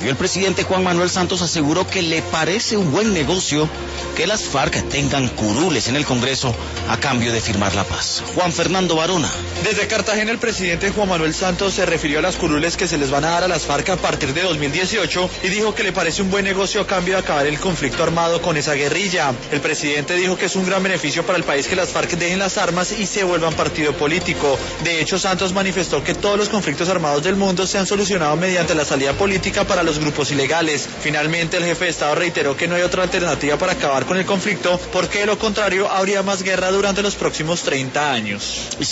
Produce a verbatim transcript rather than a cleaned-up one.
cambio, el presidente Juan Manuel Santos aseguró que le parece un buen negocio que las FARC tengan curules en el Congreso a cambio de firmar la paz. Juan Fernando Barona. Desde Cartagena, el presidente Juan Manuel Santos se refirió a las curules que se les van a dar a las FARC a partir de dos mil dieciocho y dijo que le parece un buen negocio a cambio de acabar el conflicto armado con esa guerrilla. El presidente dijo que es un gran beneficio para el país que las FARC dejen las armas y se vuelvan partido político. De hecho, Santos manifestó que todos los conflictos armados del mundo se han solucionado mediante la salida política para los grupos ilegales. Finalmente, el jefe de Estado reiteró que no hay otra alternativa para acabar con el conflicto, porque de lo contrario habría más guerra durante los próximos treinta años.